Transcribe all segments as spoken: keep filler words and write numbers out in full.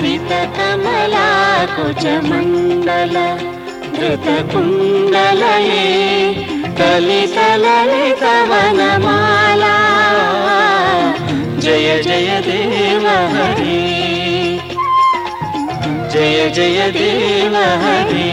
श्रितकमलाकुचमण्डल धृतकुण्डलये कलितललितवनमाला जय जय देव हरि जय जय देव हरि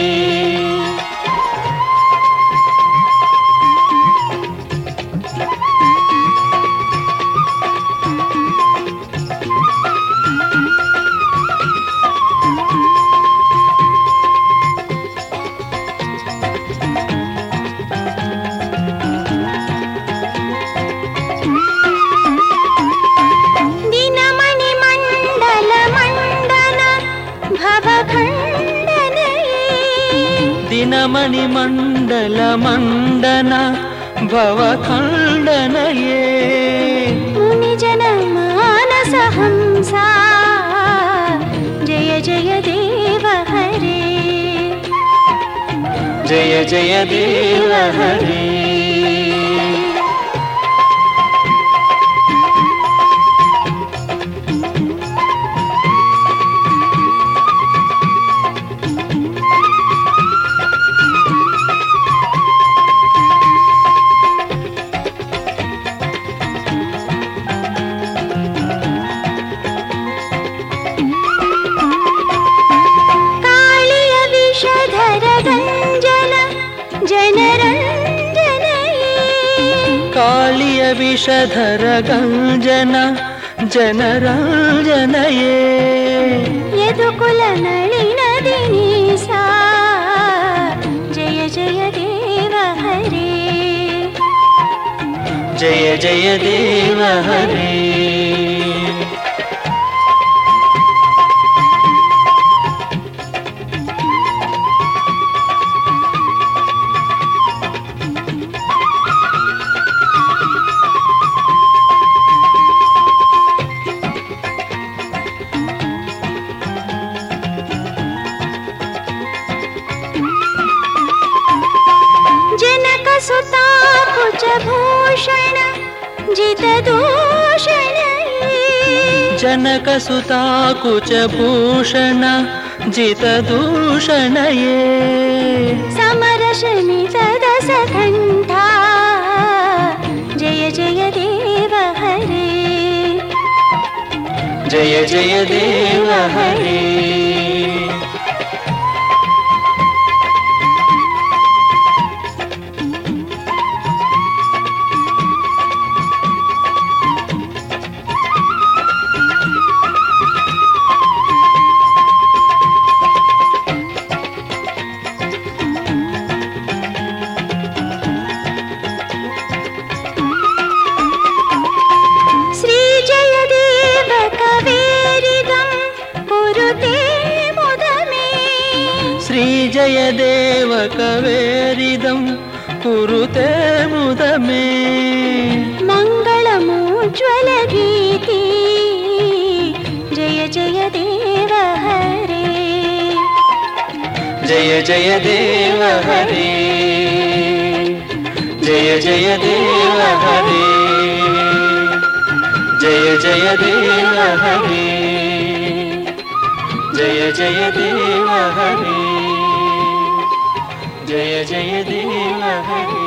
दिनमणि मंडल मंडन भवखंडनये मुनिजन मानस हंसा जय जय देव हरे जय जय देव हरे कालिय विषधर गंजन जनरंजनये यदुकुल नलिन दिनीसा जय जय देव हरे जय जय देव हरे सुता कुचभूषण जितदूषण जनक सुता कुचभूषण जितदूषणये समरशनित दशकण्ठा जय जय देव हरे जय जय देव हरे श्री जय देव कवेरिदं कुरुते मुदमे मंगलमुज्ज्वल गीति जय जय देव हरे जय जय देव हरे जय जय देव हरे जय जय देव हरे जय जय देव हरे जय जय देव हरे।